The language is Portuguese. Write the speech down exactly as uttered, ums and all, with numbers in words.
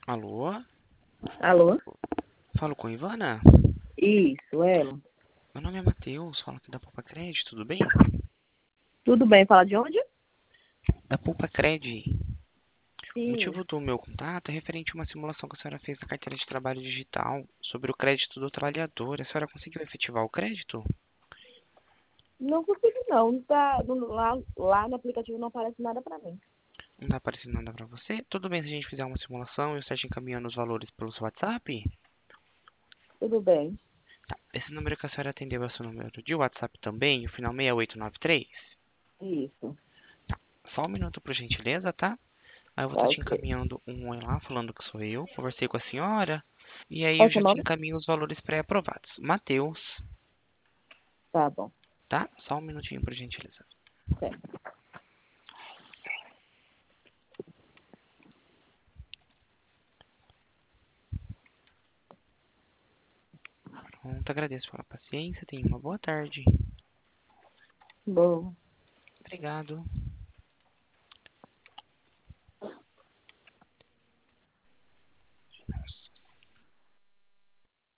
Alô? Alô? Falo com Ivana? Isso, ela. Meu nome é Matheus, falo aqui da Poupa Cred, tudo bem? Tudo bem, fala de onde? Da Poupa Cred. O Sim. motivo do meu contato é referente a uma simulação que a senhora fez na carteira de trabalho digital sobre o crédito do trabalhador. A senhora conseguiu efetivar o crédito? Não consigo não. Não tá, não- lá, lá no aplicativo não aparece nada pra mim. Não tá aparecendo nada pra você? Tudo bem se a gente fizer uma simulação e eu esteja encaminhando os valores pelo seu WhatsApp? Tudo bem. Tá. Esse número que a senhora atendeu é o seu número de WhatsApp também, o final seis oito nove três? Isso. Só um minuto, por gentileza, tá? Aí eu vou Tá estar te ok. encaminhando um oi lá, falando que sou eu. Conversei com a senhora. E aí Qual eu é o seu já te nome? encaminho os valores pré-aprovados. Matheus, Tá bom. tá? Só um minutinho, por gentileza. Certo. Pronto, agradeço pela paciência. Tenha uma boa tarde. Bom. Obrigado.